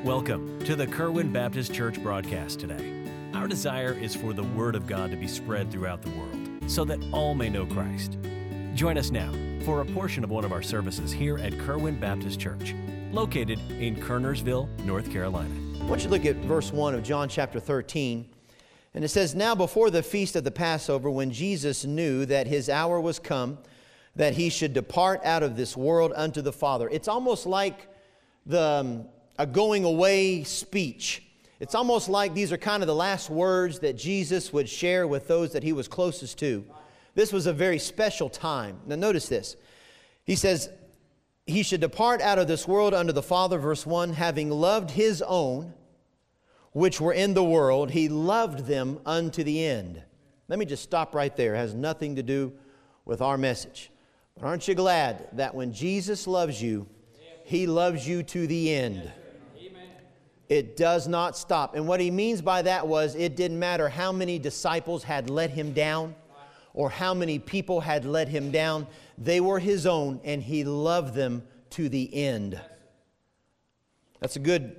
Welcome to the Kerwin Baptist Church broadcast today. Our desire is for the Word of God to be spread throughout the world so that all may know Christ. Join us now for a portion of one of our services here at Kerwin Baptist Church, located in Kernersville, North Carolina. I want you to look at verse 1 of John chapter 13. And it says, "Now before the feast of the Passover, when Jesus knew that his hour was come, that he should depart out of this world unto the Father." It's almost like a going away speech. It's almost like these are kind of the last words that Jesus would share with those that he was closest to. This was a very special time. Now notice this. He says, he should depart out of this world unto the Father, verse 1, having loved his own, which were in the world, he loved them unto the end. Let me just stop right there. It has nothing to do with our message. But aren't you glad that when Jesus loves you, he loves you to the end? It does not stop. And what he means by that was it didn't matter how many disciples had let him down or how many people had let him down. They were his own and he loved them to the end. That's a good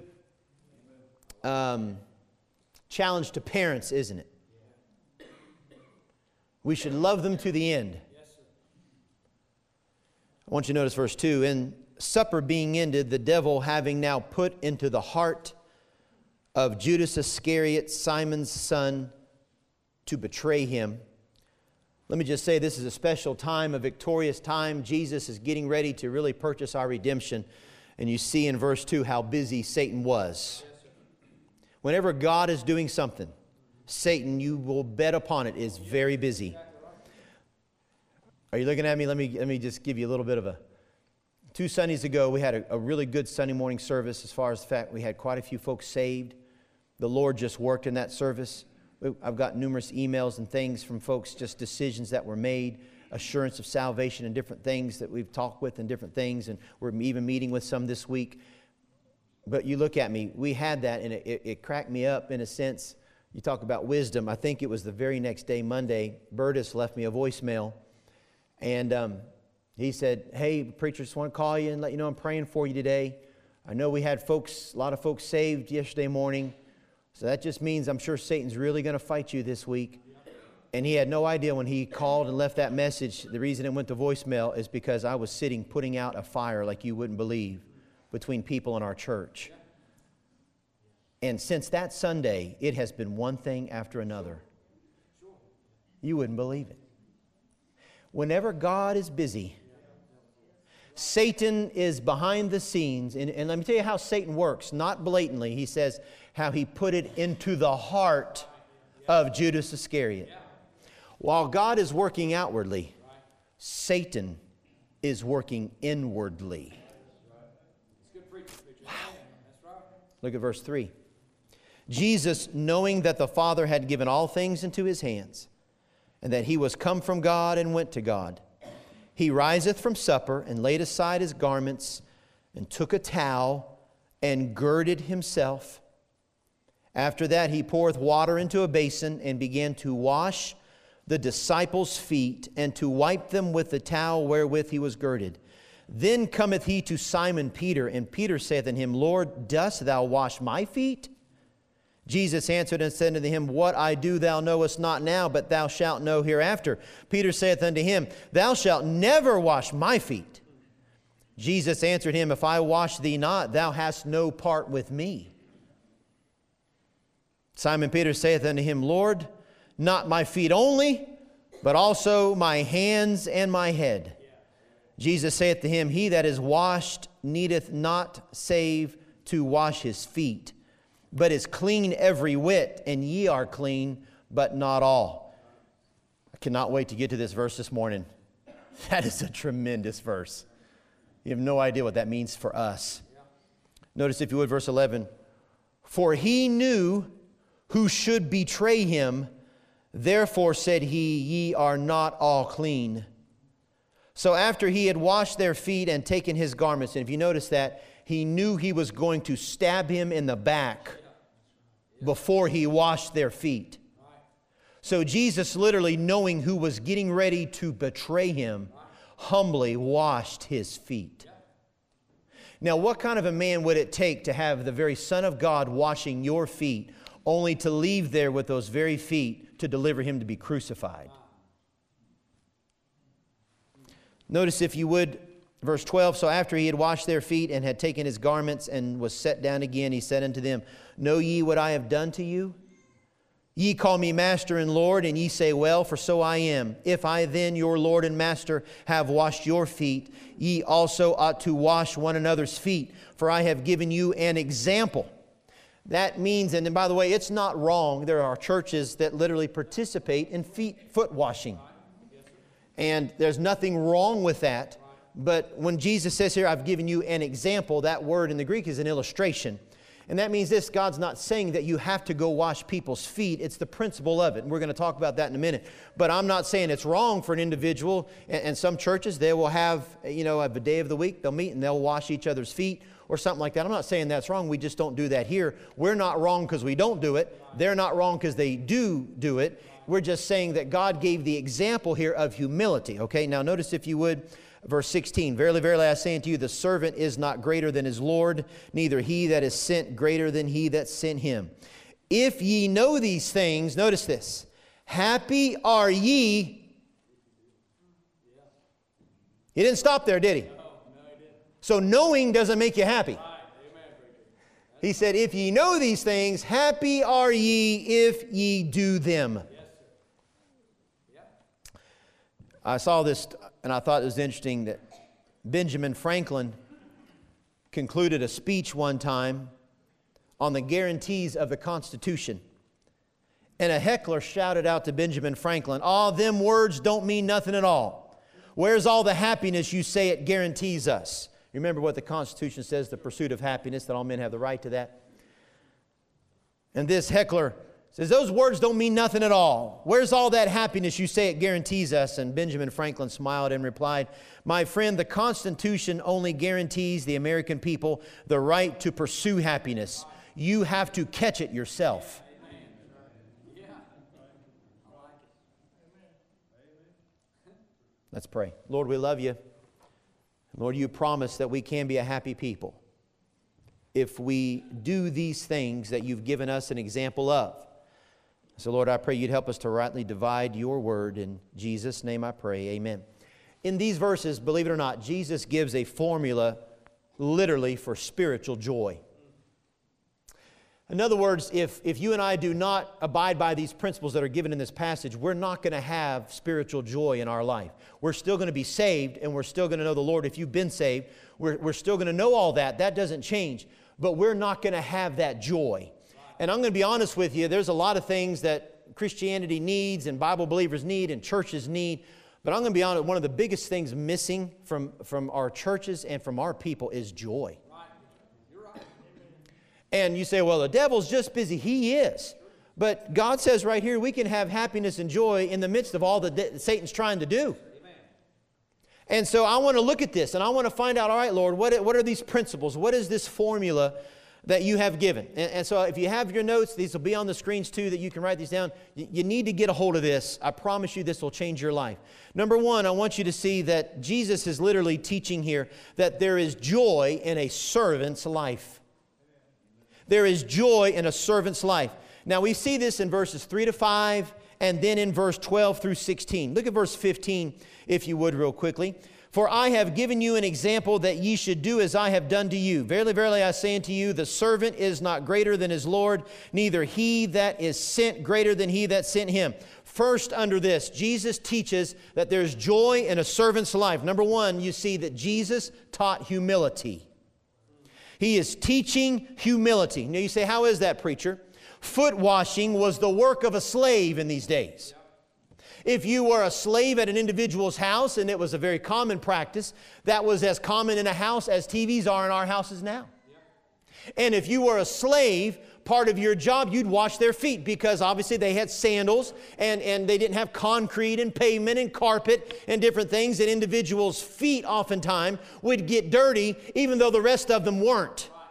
challenge to parents, isn't it? We should love them to the end. I want you to notice verse 2. "And supper being ended, the devil having now put into the heart of Judas Iscariot, Simon's son, to betray him." Let me just say this is a special time, a victorious time. Jesus is getting ready to really purchase our redemption. And you see in verse 2 how busy Satan was. Whenever God is doing something, Satan, you will bet upon it, is very busy. Are you looking at me? Let me just give you a little bit of a... 2 Sundays ago, we had a really good Sunday morning service as far as the fact we had quite a few folks saved. The Lord just worked in that service. I've got numerous emails and things from folks, just decisions that were made, assurance of salvation and different things that we've talked with and different things, and we're even meeting with some this week. But you look at me, we had that, and it cracked me up in a sense. You talk about wisdom. I think it was the very next day, Monday, Burtis left me a voicemail, and he said, "Hey, preacher, just want to call you and let you know I'm praying for you today. I know we had a lot of folks saved yesterday morning. So that just means I'm sure Satan's really going to fight you this week." And he had no idea when he called and left that message. The reason it went to voicemail is because I was sitting putting out a fire like you wouldn't believe between people in our church. And since that Sunday, it has been one thing after another. You wouldn't believe it. Whenever God is busy, Satan is behind the scenes. And let me tell you how Satan works, not blatantly. He says how he put it into the heart of Judas Iscariot. While God is working outwardly, Satan is working inwardly. Wow. Look at verse 3. "Jesus, knowing that the Father had given all things into his hands, and that he was come from God and went to God, he riseth from supper, and laid aside his garments, and took a towel, and girded himself. After that he poureth water into a basin, and began to wash the disciples' feet, and to wipe them with the towel wherewith he was girded. Then cometh he to Simon Peter, and Peter saith unto him, Lord, dost thou wash my feet? Jesus answered and said unto him, What I do thou knowest not now, but thou shalt know hereafter. Peter saith unto him, Thou shalt never wash my feet. Jesus answered him, If I wash thee not, thou hast no part with me. Simon Peter saith unto him, Lord, not my feet only, but also my hands and my head. Jesus saith to him, He that is washed needeth not save to wash his feet, but is clean every whit, and ye are clean, but not all. I cannot wait to get to this verse this morning. That is a tremendous verse. You have no idea what that means for us. Notice, if you would, verse 11. For he knew who should betray him, therefore said he, Ye are not all clean. So after he had washed their feet and taken his garments, and if you notice that, he knew he was going to stab him in the back before he washed their feet. So Jesus, literally knowing who was getting ready to betray him, humbly washed his feet. Now, what kind of a man would it take to have the very Son of God washing your feet, only to leave there with those very feet to deliver Him to be crucified? Notice, if you would, verse 12, so after He had washed their feet and had taken His garments and was set down again, He said unto them, Know ye what I have done to you? Ye call me Master and Lord, and ye say, Well, for so I am. If I then, your Lord and Master, have washed your feet, ye also ought to wash one another's feet, for I have given you an example. That means, and then by the way, it's not wrong. There are churches that literally participate in foot washing. And there's nothing wrong with that. But when Jesus says here, I've given you an example, that word in the Greek is an illustration. And that means this: God's not saying that you have to go wash people's feet. It's the principle of it. And we're going to talk about that in a minute. But I'm not saying it's wrong for an individual. And some churches, they will have, a day of the week, they'll meet and they'll wash each other's feet or something like that. I'm not saying that's wrong. We just don't do that here. We're not wrong because we don't do it. They're not wrong because they do it. We're just saying that God gave the example here of humility. Okay, now notice, if you would, verse 16, Verily, verily, I say unto you, the servant is not greater than his Lord, neither he that is sent greater than he that sent him. If ye know these things, notice this, happy are ye. He didn't stop there, did he? No, he didn't. So knowing doesn't make you happy. He said, if ye know these things, happy are ye if ye do them. I saw this and I thought it was interesting that Benjamin Franklin concluded a speech one time on the guarantees of the Constitution. And a heckler shouted out to Benjamin Franklin, them words don't mean nothing at all. Where's all the happiness you say it guarantees us? You remember what the Constitution says, the pursuit of happiness, that all men have the right to that. And this heckler says, those words don't mean nothing at all. Where's all that happiness you say it guarantees us? And Benjamin Franklin smiled and replied, my friend, the Constitution only guarantees the American people the right to pursue happiness. You have to catch it yourself. Let's pray. Lord, we love you. Lord, you promise that we can be a happy people if we do these things that you've given us an example of. So, Lord, I pray you'd help us to rightly divide your word. In Jesus' name I pray, amen. In these verses, believe it or not, Jesus gives a formula literally for spiritual joy. In other words, if you and I do not abide by these principles that are given in this passage, we're not going to have spiritual joy in our life. We're still going to be saved, and we're still going to know the Lord. If you've been saved, we're still going to know all that. That doesn't change. But we're not going to have that joy. And I'm going to be honest with you, there's a lot of things that Christianity needs and Bible believers need and churches need. But I'm going to be honest, one of the biggest things missing from our churches and from our people is joy. And you say, well, the devil's just busy. He is. But God says right here, we can have happiness and joy in the midst of all that Satan's trying to do. Amen. And so I want to look at this and I want to find out, all right, Lord, what are these principles? What is this formula that you have given? And so if you have your notes, these will be on the screens too, that you can write these down. You need to get a hold of this. I promise you this will change your life. Number one, I want you to see that Jesus is literally teaching here that there is joy in a servant's life. There is joy in a servant's life. Now we see this in verses 3 to 5 and then in verse 12 through 16. Look at verse 15 if you would real quickly. For I have given you an example that ye should do as I have done to you. Verily, verily, I say unto you, the servant is not greater than his Lord, neither he that is sent greater than he that sent him. First, under this, Jesus teaches that there's joy in a servant's life. Number one, you see that Jesus taught humility. He is teaching humility. Now you say, how is that, preacher? Foot washing was the work of a slave in these days. If you were a slave at an individual's house, and it was a very common practice, that was as common in a house as TVs are in our houses now. And if you were a slave, part of your job, you'd wash their feet because obviously they had sandals and they didn't have concrete and pavement and carpet and different things. And individuals' feet oftentimes would get dirty even though the rest of them weren't.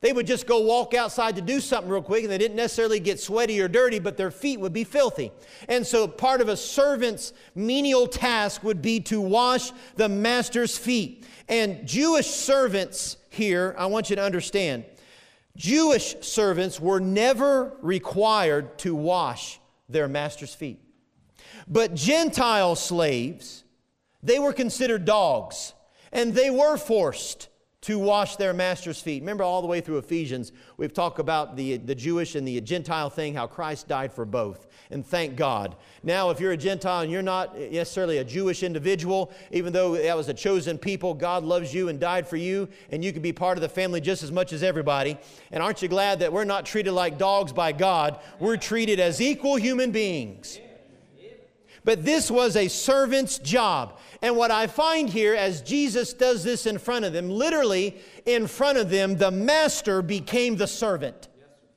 They would just go walk outside to do something real quick, and they didn't necessarily get sweaty or dirty, but their feet would be filthy. And so part of a servant's menial task would be to wash the master's feet. And Jewish servants here, I want you to understand, Jewish servants were never required to wash their master's feet. But Gentile slaves, they were considered dogs, and they were forced to wash their master's feet. Remember, all the way through Ephesians, we've talked about the Jewish and the Gentile thing, how Christ died for both. And thank God. Now, if you're a Gentile and you're not necessarily a Jewish individual, even though that was a chosen people, God loves you and died for you, and you can be part of the family just as much as everybody. And aren't you glad that we're not treated like dogs by God? We're treated as equal human beings. But this was a servant's job. And what I find here, as Jesus does this in front of them, literally in front of them, the master became the servant.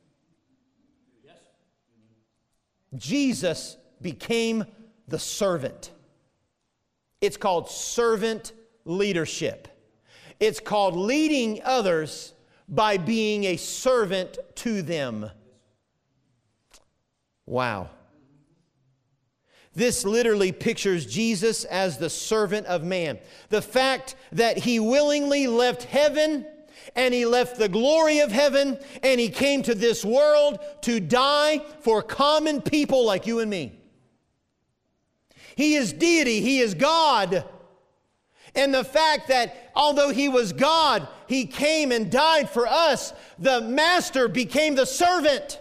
Jesus became the servant. It's called servant leadership. It's called leading others by being a servant to them. Wow. This literally pictures Jesus as the servant of man. The fact that He willingly left heaven and He left the glory of heaven and He came to this world to die for common people like you and me. He is deity. He is God. And the fact that although He was God, He came and died for us. The master became the servant.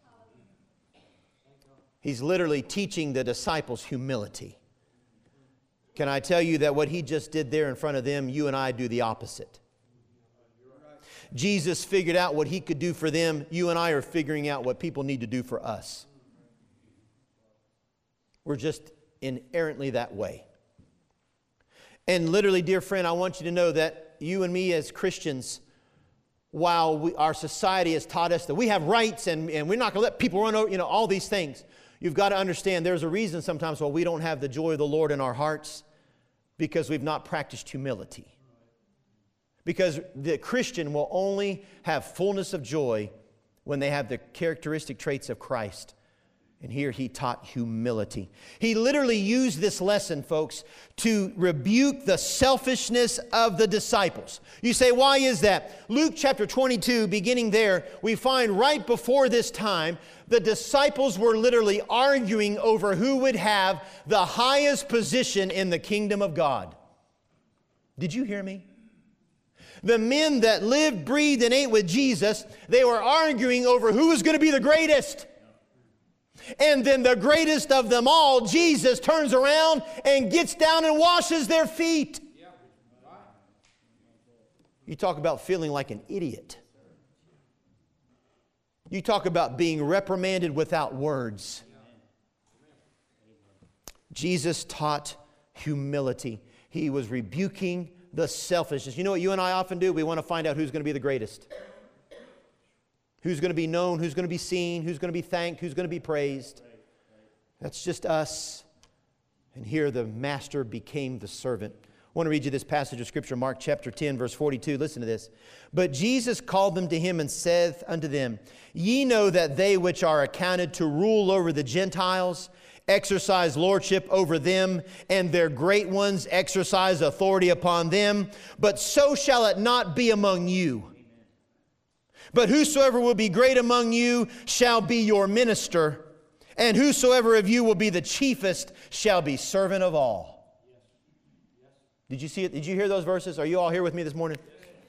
He's literally teaching the disciples humility. Can I tell you that what He just did there in front of them, you and I do the opposite. Jesus figured out what He could do for them. You and I are figuring out what people need to do for us. We're just inherently that way. And literally, dear friend, I want you to know that you and me as Christians, while our society has taught us that we have rights and we're not going to let people run over, all these things. You've got to understand there's a reason sometimes why we don't have the joy of the Lord in our hearts, because we've not practiced humility. Because the Christian will only have fullness of joy when they have the characteristic traits of Christ. And here He taught humility. He literally used this lesson, folks, to rebuke the selfishness of the disciples. You say, why is that? Luke chapter 22, beginning there, we find right before this time, the disciples were literally arguing over who would have the highest position in the kingdom of God. Did you hear me? The men that lived, breathed, and ate with Jesus, they were arguing over who was going to be the greatest. And then the greatest of them all, Jesus, turns around and gets down and washes their feet. You talk about feeling like an idiot. You talk about being reprimanded without words. Jesus taught humility. He was rebuking the selfishness. You know what you and I often do? We want to find out who's going to be the greatest. Who's going to be known, who's going to be seen, who's going to be thanked, who's going to be praised. That's just us. And here the master became the servant. I want to read you this passage of Scripture, Mark chapter 10, verse 42. Listen to this. But Jesus called them to Him and saith unto them, Ye know that they which are accounted to rule over the Gentiles exercise lordship over them, and their great ones exercise authority upon them. But so shall it not be among you. But whosoever will be great among you shall be your minister, and whosoever of you will be the chiefest shall be servant of all. Did you see it? Did you hear those verses? Are you all here with me this morning?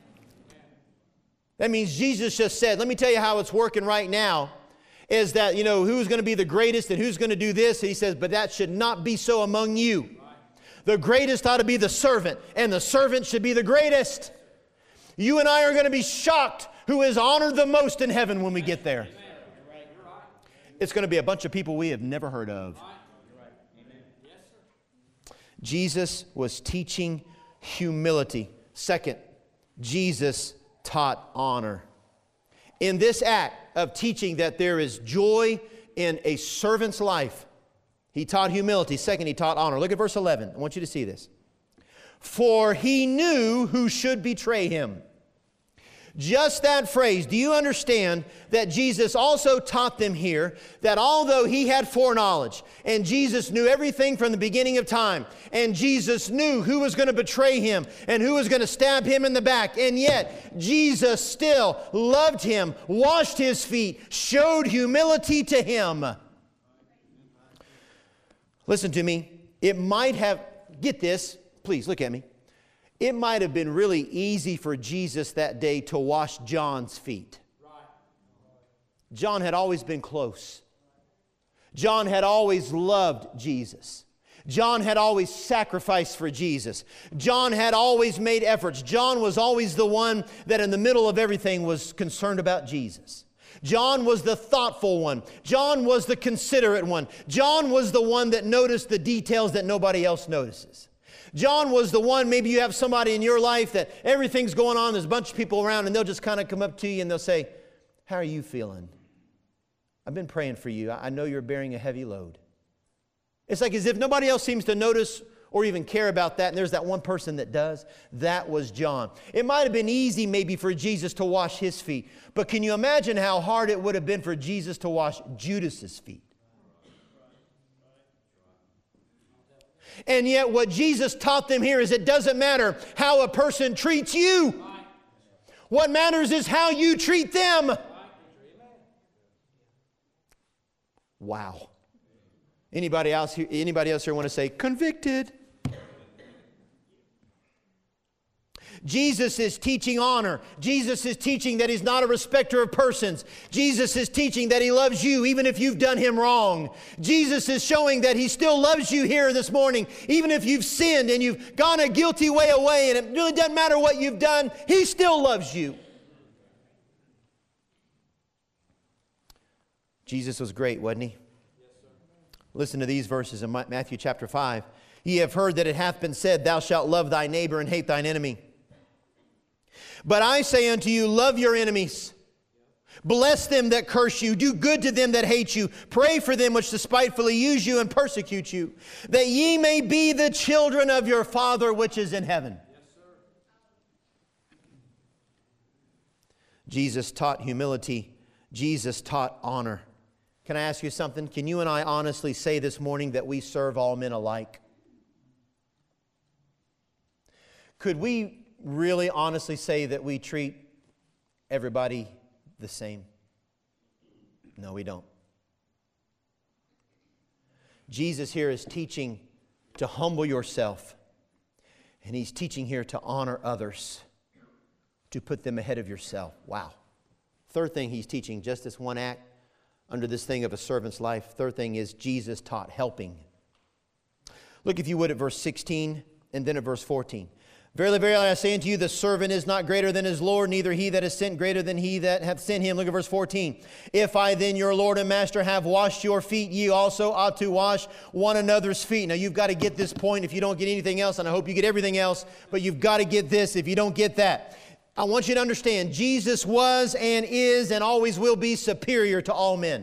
That means Jesus just said, let me tell you how it's working right now, is that, who's going to be the greatest and who's going to do this. He says, but that should not be so among you. The greatest ought to be the servant, and the servant should be the greatest. You and I are going to be shocked who is honored the most in heaven when we get there. It's going to be a bunch of people we have never heard of. Jesus was teaching humility. Second, Jesus taught honor. In this act of teaching that there is joy in a servant's life, He taught humility. Second, He taught honor. Look at verse 11. I want you to see this. For He knew who should betray Him. Just that phrase. Do you understand that Jesus also taught them here that although He had foreknowledge, and Jesus knew everything from the beginning of time, and Jesus knew who was going to betray Him and who was going to stab Him in the back, and yet Jesus still loved Him, washed His feet, showed humility to Him. Listen to me. It might have, get this, please look at me. It might have been really easy for Jesus that day to wash John's feet. John had always been close. John had always loved Jesus. John had always sacrificed for Jesus. John had always made efforts. John was always the one that in the middle of everything was concerned about Jesus. John was the thoughtful one. John was the considerate one. John was the one that noticed the details that nobody else notices. John was the one, maybe you have somebody in your life that everything's going on, there's a bunch of people around, and they'll just kind of come up to you and they'll say, how are you feeling? I've been praying for you. I know you're bearing a heavy load. It's like as if nobody else seems to notice or even care about that, and there's that one person that does. That was John. It might have been easy maybe for Jesus to wash his feet, but can you imagine how hard it would have been for Jesus to wash Judas's feet? And yet what Jesus taught them here is it doesn't matter how a person treats you. What matters is how you treat them. Wow. Anybody else here want to say convicted? Jesus is teaching honor. Jesus is teaching that He's not a respecter of persons. Jesus is teaching that He loves you even if you've done Him wrong. Jesus is showing that He still loves you here this morning, even if you've sinned and you've gone a guilty way away and it really doesn't matter what you've done, He still loves you. Jesus was great, wasn't He? Listen to these verses in Matthew chapter 5. Ye have heard that it hath been said, Thou shalt love thy neighbor and hate thine enemy. But I say unto you, love your enemies. Bless them that curse you. Do good to them that hate you. Pray for them which despitefully use you and persecute you, that ye may be the children of your Father which is in heaven. Yes, sir. Jesus taught humility. Jesus taught honor. Can I ask you something? Can you and I honestly say this morning that we serve all men alike? Could we really honestly say that we treat everybody the same? No, we don't. Jesus here is teaching to humble yourself, and He's teaching here to honor others, to put them ahead of yourself. Wow. Third thing He's teaching, just this one act under this thing of a servant's life. Third thing is Jesus taught helping. Look, if you would, at verse 16 and then at verse 14. Verily, verily, I say unto you, the servant is not greater than his Lord, neither he that is sent greater than he that hath sent him. Look at verse 14. If I then, your Lord and Master, have washed your feet, ye also ought to wash one another's feet. Now, you've got to get this point if you don't get anything else, and I hope you get everything else, but you've got to get this if you don't get that. I want you to understand, Jesus was and is and always will be superior to all men.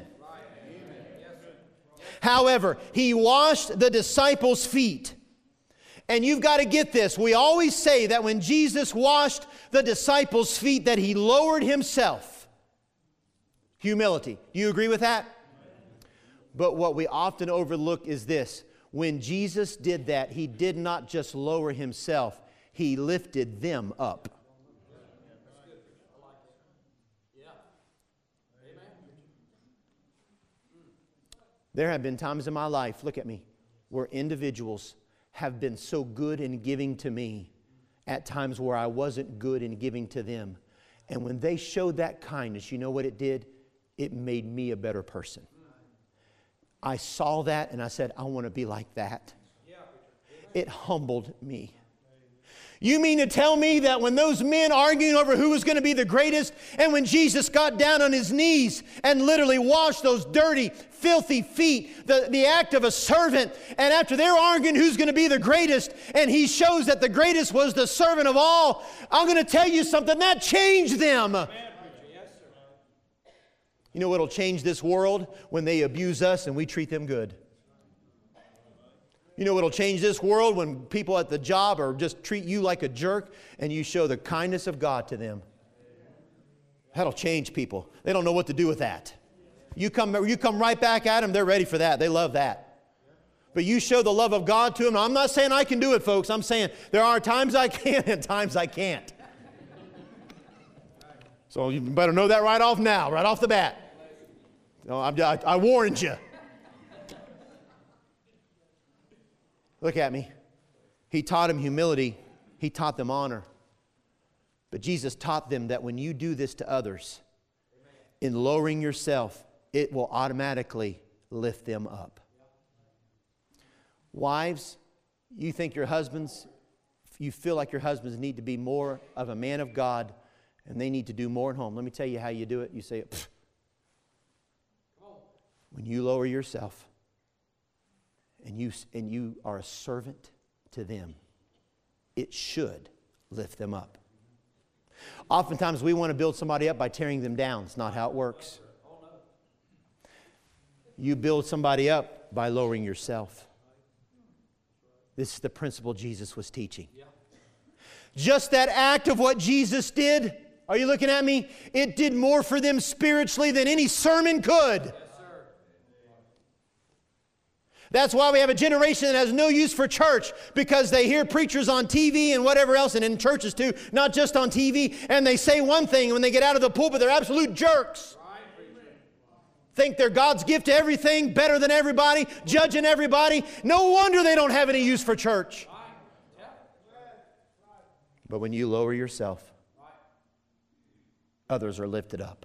However, He washed the disciples' feet. And you've got to get this. We always say that when Jesus washed the disciples' feet, that He lowered Himself. Humility. Do you agree with that? But what we often overlook is this. When Jesus did that, He did not just lower Himself. He lifted them up. There have been times in my life, look at me, where individuals have been so good in giving to me at times where I wasn't good in giving to them. And when they showed that kindness, you know what it did? It made me a better person. I saw that and I said, I want to be like that. It humbled me. You mean to tell me that when those men arguing over who was going to be the greatest, and when Jesus got down on His knees and literally washed those dirty, filthy feet, the act of a servant, and after they're arguing who's going to be the greatest, and He shows that the greatest was the servant of all, I'm going to tell you something, that changed them. You know what'll change this world? When they abuse us and we treat them good. You know what'll change this world? When people at the job or just treat you like a jerk and you show the kindness of God to them. That'll change people. They don't know what to do with that. You come right back at them, they're ready for that. They love that. But you show the love of God to them. Now, I'm not saying I can do it, folks. I'm saying there are times I can and times I can't. So you better know that right off now, right off the bat. No, I warned you. Look at me. He taught them humility. He taught them honor. But Jesus taught them that when you do this to others, in lowering yourself, it will automatically lift them up. Wives, you think your husbands, you feel like your husbands need to be more of a man of God and they need to do more at home. Let me tell you how you do it. You say, pfft. When you lower yourself and you are a servant to them, it should lift them up. Oftentimes we want to build somebody up by tearing them down. It's not how it works. You build somebody up by lowering yourself. This is the principle Jesus was teaching. Just that act of what Jesus did, are you looking at me? It did more for them spiritually than any sermon could. That's why we have a generation that has no use for church, because they hear preachers on TV and whatever else, and in churches too, not just on TV, and they say one thing, and when they get out of the pulpit, they're absolute jerks. Think they're God's gift to everything, better than everybody, judging everybody. No wonder they don't have any use for church. But when you lower yourself, others are lifted up.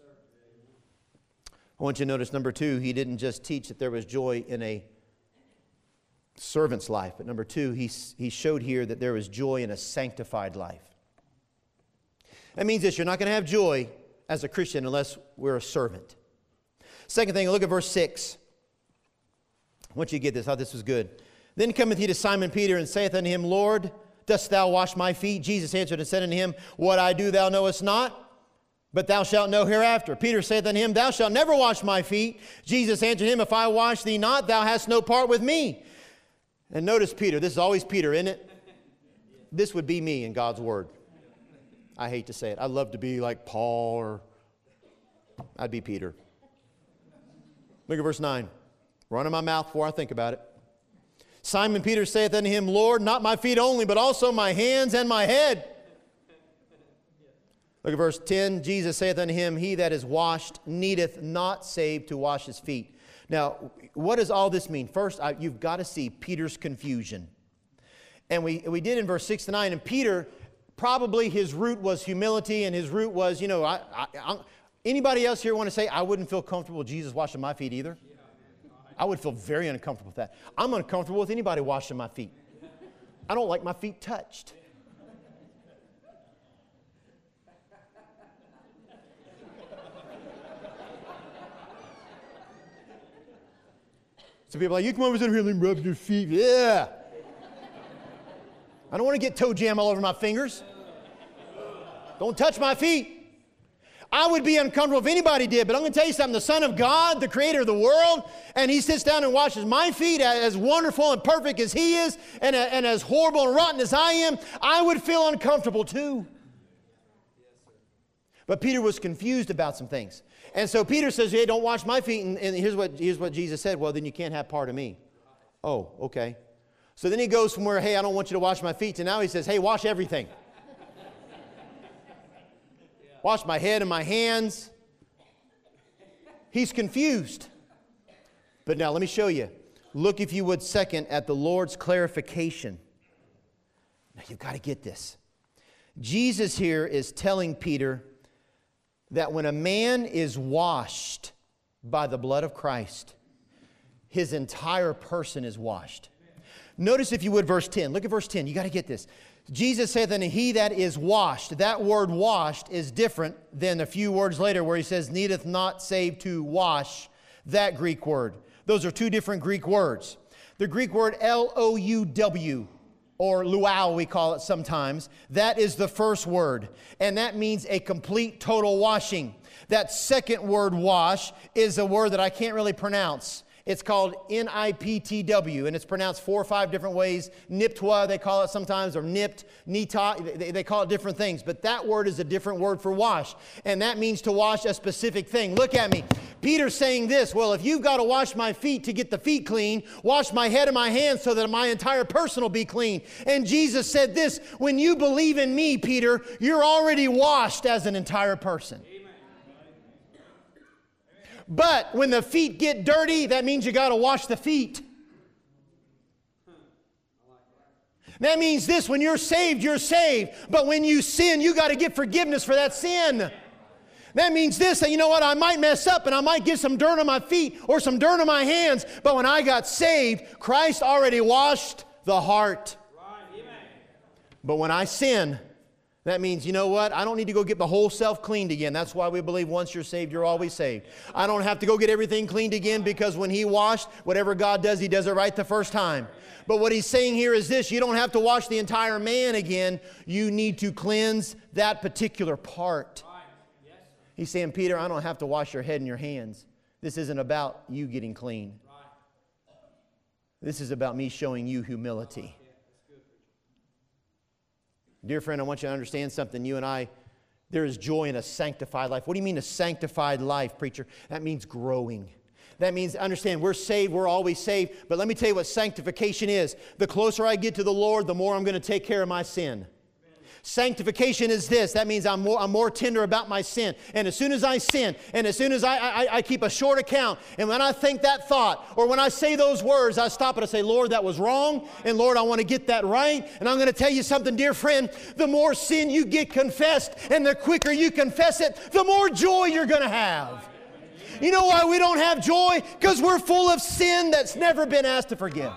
I want you to notice, number two, he didn't just teach that there was joy in a servant's life, but number two, he showed here that there was joy in a sanctified life. That means this: you're not going to have joy as a Christian unless we're a servant. Second thing, look at verse 6. I want you to get this. I thought this was good. Then cometh he to Simon Peter and saith unto him, Lord, dost thou wash my feet? Jesus answered and said unto him, What I do thou knowest not, but thou shalt know hereafter. Peter saith unto him, Thou shalt never wash my feet. Jesus answered him, If I wash thee not, thou hast no part with me. And notice Peter. This is always Peter, isn't it? This would be me in God's Word. I hate to say it. I'd love to be like Paul, or I'd be Peter. Look at verse 9. Run in my mouth before I think about it. Simon Peter saith unto him, Lord, not my feet only, but also my hands and my head. Look at verse 10. Jesus saith unto him, He that is washed needeth not save to wash his feet. Now, what does all this mean? First, you've got to see Peter's confusion. And we did in verse 6 to 9. And Peter, probably his root was humility, and his root was, anybody else here want to say, I wouldn't feel comfortable with Jesus washing my feet either? I would feel very uncomfortable with that. I'm uncomfortable with anybody washing my feet. I don't like my feet touched. So people are like, you come over here and rub your feet. Yeah. I don't want to get toe jam all over my fingers. Don't touch my feet. I would be uncomfortable if anybody did, but I'm going to tell you something. The Son of God, the Creator of the world, and He sits down and washes my feet, as wonderful and perfect as He is, and as horrible and rotten as I am, I would feel uncomfortable too. But Peter was confused about some things. And so Peter says, hey, don't wash my feet. And here's what Jesus said. Well, then you can't have part of me. Oh, okay. So then he goes from where, hey, I don't want you to wash my feet, to now he says, hey, wash everything. Wash my head and my hands. He's confused. But now let me show you. Look, if you would, second at the Lord's clarification. Now you've got to get this. Jesus here is telling Peter that when a man is washed by the blood of Christ, his entire person is washed. Notice, if you would, verse 10. Look at verse 10. You got to get this. Jesus saith unto he that is washed. That word washed is different than a few words later where he says, needeth not save to wash. That Greek word. Those are two different Greek words. The Greek word L-O-U-W, or luau we call it sometimes, that is the first word. And that means a complete, total washing. That second word, wash, is a word that I can't really pronounce. It's called Niptw, and it's pronounced 4 or 5 different ways. Niptwa, they call it sometimes, or nipt, nita, they call it different things. But that word is a different word for wash, and that means to wash a specific thing. Look at me. Peter's saying this, well, if you've got to wash my feet to get the feet clean, wash my head and my hands so that my entire person will be clean. And Jesus said this, when you believe in me, Peter, you're already washed as an entire person. But when the feet get dirty, that means you got to wash the feet. That means this, when you're saved, you're saved. But when you sin, you got to get forgiveness for that sin. That means this, that you know what, I might mess up and I might get some dirt on my feet or some dirt on my hands. But when I got saved, Christ already washed the heart. But when I sin, that means, you know what? I don't need to go get the whole self cleaned again. That's why we believe once you're saved, you're always saved. I don't have to go get everything cleaned again because when He washed, whatever God does, He does it right the first time. But what He's saying here is this, you don't have to wash the entire man again. You need to cleanse that particular part. He's saying, Peter, I don't have to wash your head and your hands. This isn't about you getting clean. This is about me showing you humility. Dear friend, I want you to understand something. You and I, there is joy in a sanctified life. What do you mean a sanctified life, preacher? That means growing. That means, understand, we're saved, we're always saved. But let me tell you what sanctification is. The closer I get to the Lord, the more I'm going to take care of my sin. Sanctification is this. That means I'm more tender about my sin. And as soon as I sin, and as soon as I keep a short account, and when I think that thought, or when I say those words, I stop and I say, Lord, that was wrong, and Lord, I want to get that right. And I'm going to tell you something, dear friend, the more sin you get confessed, and the quicker you confess it, the more joy you're going to have. You know why we don't have joy? Because we're full of sin that's never been asked to forgive.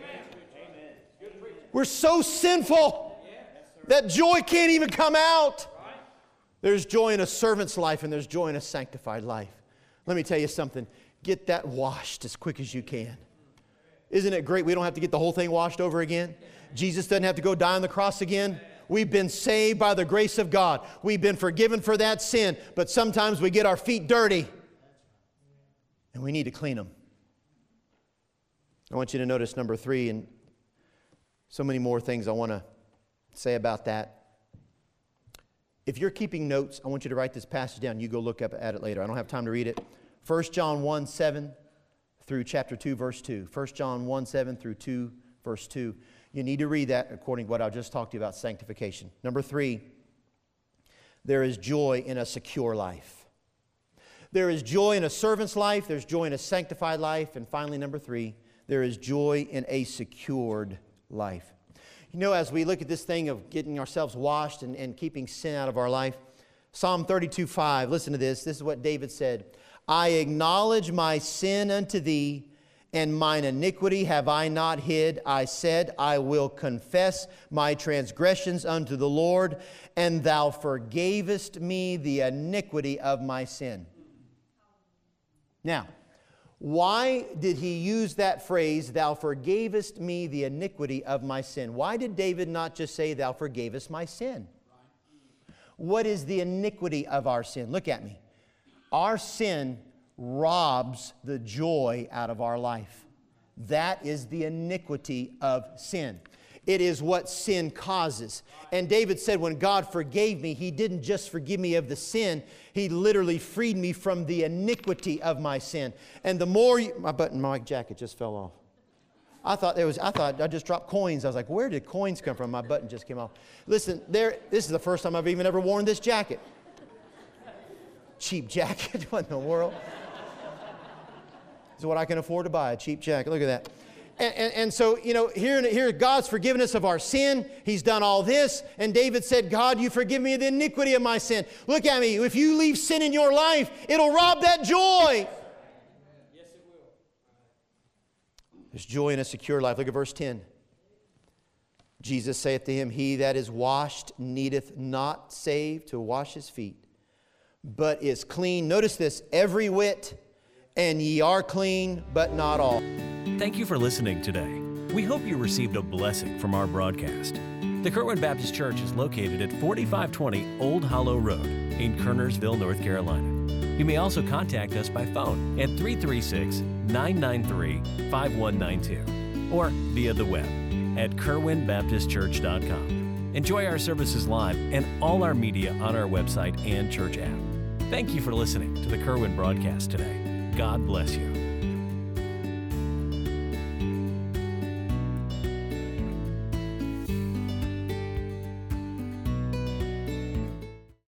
We're so sinful that joy can't even come out. There's joy in a servant's life and there's joy in a sanctified life. Let me tell you something. Get that washed as quick as you can. Isn't it great we don't have to get the whole thing washed over again? Jesus doesn't have to go die on the cross again. We've been saved by the grace of God. We've been forgiven for that sin. But sometimes we get our feet dirty and we need to clean them. I want you to notice number 3, and so many more things I want to say about that. If you're keeping notes, I want you to write this passage down. You go look up at it later. I don't have time to read it. 1 John 1, 7 through chapter 2, verse 2. 1 John 1, 7 through 2, verse 2. You need to read that according to what I just talked to you about sanctification. Number 3, there is joy in a secure life. There is joy in a servant's life. There's joy in a sanctified life. And finally, number 3, there is joy in a secured life. You know, as we look at this thing of getting ourselves washed and keeping sin out of our life, Psalm 32:5, listen to this. This is what David said. I acknowledge my sin unto thee, and mine iniquity have I not hid. I said, I will confess my transgressions unto the Lord, and thou forgavest me the iniquity of my sin. Now, why did he use that phrase, thou forgavest me the iniquity of my sin? Why did David not just say, thou forgavest my sin? What is the iniquity of our sin? Look at me. Our sin robs the joy out of our life. That is the iniquity of sin. It is what sin causes. And David said, when God forgave me, He didn't just forgive me of the sin. He literally freed me from the iniquity of my sin. And the more my jacket just fell off. I thought I just dropped coins. I was like, where did coins come from? My button just came off. Listen, this is the first time I've even ever worn this jacket. Cheap jacket. What in the world? This is what I can afford to buy, a cheap jacket. Look at that. And so, you know, here God's forgiven us of our sin. He's done all this. And David said, God, you forgive me the iniquity of my sin. Look at me. If you leave sin in your life, it'll rob that joy. Yes, it will. There's joy in a secure life. Look at verse 10. Jesus saith to him, he that is washed needeth not save to wash his feet, but is clean. Notice this, every whit, and ye are clean, but not all. Thank you for listening today. We hope you received a blessing from our broadcast. The Kerwin Baptist Church is located at 4520 Old Hollow Road in Kernersville, North Carolina. You may also contact us by phone at 336-993-5192 or via the web at kerwinbaptistchurch.com. Enjoy our services live and all our media on our website and church app. Thank you for listening to the Kerwin broadcast today. God bless you.